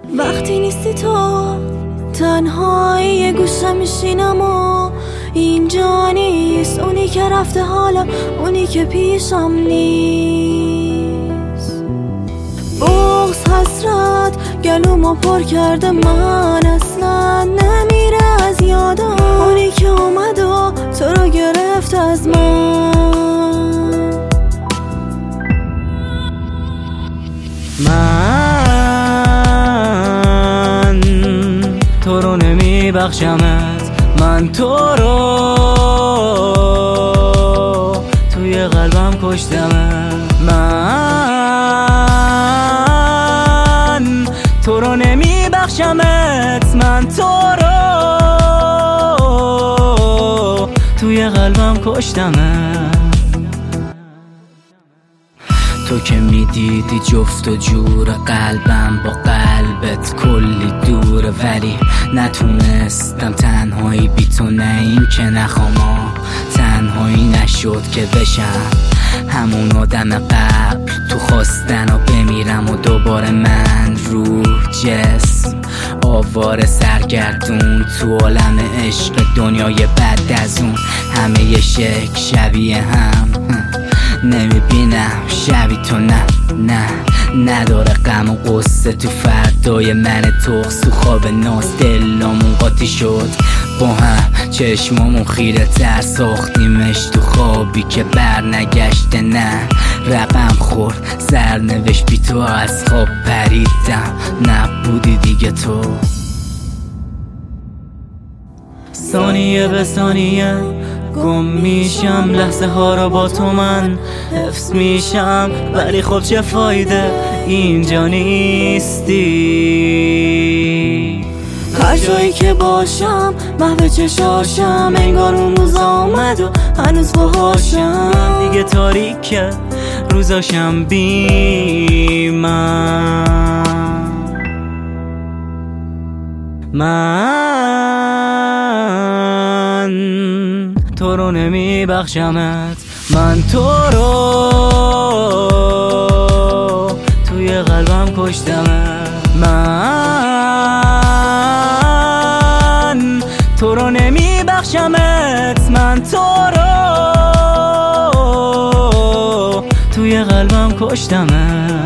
وقتی نیستی تو تنهایی یه گوشه میشینم و اینجا نیست اونی که رفته، حالا اونی که پیشم نیست. بغض حسرت گلومو پر کرده، من اصلا نمیره از یادم اونی که اومد و تو رو گرفت از من تو رو نمیبخشمت، من تو رو توی قلبم کشتمت. من تو رو نمیبخشمت، من تو رو توی قلبم کشتمت. تو که میدیدی جفت و جور قلبم با قلبت کلی دوره، ولی نتونستم تنهایی بی تو، نه این که نخوام تنهایی نشد که بشم همون آدم قبل. تو خواستن و بمیرم و دوباره من روح جسم آواره سرگردون تو عالم عشق دنیای بعد از اون. همه یه شک شبیه هم نمیبینم، شبیه تو نه نداره غم و قصه تو فردای من تخص. تو خواب ناز دلامون قاطی شد با هم، چشمامون خیره تر ساختیمش تو خوابی که بر نگشته. نه رقم خورد سرنوشت بی تو، از خواب پریدم نبودی دیگه تو. ثانیه به ثانیه گم میشم، لحظه ها را با تو من حفظ میشم، ولی خب چه فایده اینجا نیستی. هر جایی که باشم محو چشاشم، انگار اون روز آمد و هنوز باهاشم. دیگه تاریکه روزاشم بی من تو رو نمیبخشمت، من تو رو توی قلبم کشتمت. من تو رو نمیبخشمت، من تو رو توی قلبم کشتمت.